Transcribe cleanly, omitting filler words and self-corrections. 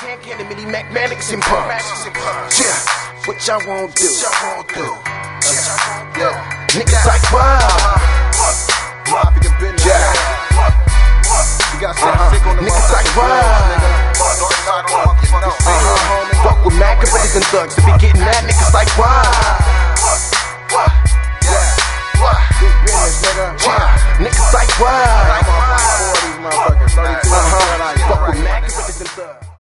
Can and mini Mac Mannix and punks. Yeah, what y'all won't do? Yeah, niggas like wow. Yeah, niggas like wow. Fuck with Machiavellis and thugs to be getting that. Niggas like wow. Niggas like wow. Fuck with Machiavellis and thugs.